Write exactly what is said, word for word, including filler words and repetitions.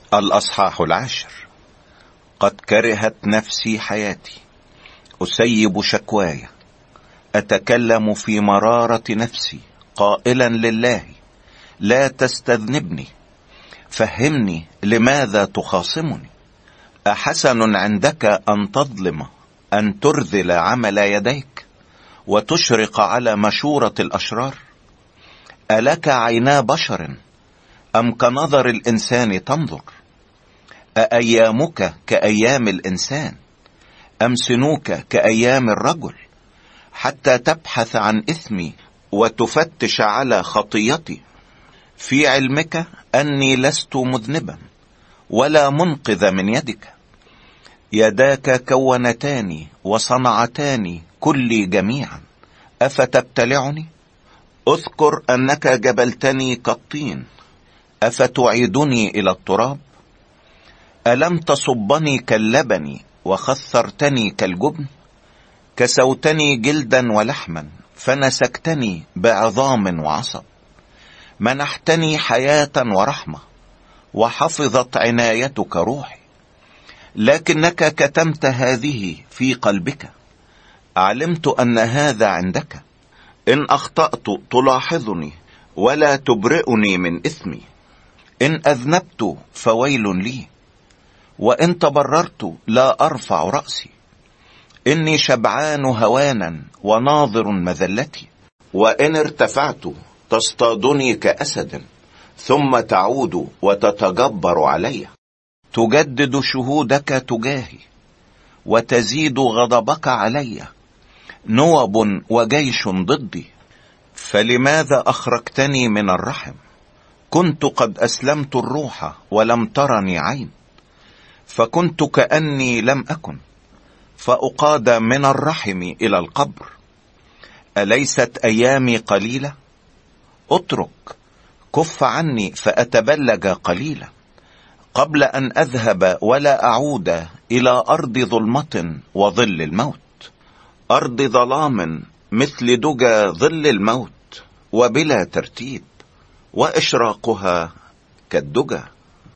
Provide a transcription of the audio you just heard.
الأصحاح العاشر. قد كرهت نفسي حياتي، أسيب شكواي، أتكلم في مرارة نفسي قائلا لله: لا تستذنبني، فهمني لماذا تخاصمني. أحسن عندك أن تظلم، أن ترذل عمل يديك، وتشرق على مشورة الأشرار؟ ألك عينا بشر، أم كنظر الإنسان تنظر؟ أأيامك كأيام الإنسان، أم سنوك كأيام الرجل؟ حتى تبحث عن إثمي وتفتش على خطيتي، في علمك أني لست مذنبا ولا منقذ من يدك. يداك كونتاني وصنعتاني كلي جميعا، أفتبتلعني؟ أذكر أنك جبلتني كالطين، أفتعيدني إلى التراب؟ ألم تصبني كاللبن وخثرتني كالجبن؟ كسوتني جلدا ولحما، فنسكتني بعظام وعصب. منحتني حياة ورحمة، وحفظت عنايتك روحي، لكنك كتمت هذه في قلبك. علمت أن هذا عندك. إن أخطأت تلاحظني ولا تبرئني من إثمي. إن أذنبت فويل لي، وإن تبررت لا أرفع رأسي. إني شبعان هوانا وناظر مذلتي، وإن ارتفعت تصطادني كأسد، ثم تعود وتتجبر علي. تجدد شهودك تجاهي، وتزيد غضبك علي. نوب وجيش ضدي، فلماذا أخرجتني من الرحم؟ كنت قد أسلمت الروح ولم ترني عين، فكنت كأني لم أكن، فأقاد من الرحم إلى القبر. أليست أيامي قليلة؟ اترك، كف عني فأتبلج قليلا، قبل أن أذهب ولا أعود إلى أرض ظلمة وظل الموت، أرض ظلام مثل دجى ظل الموت، وبلا ترتيب، وإشراقها كالدجى.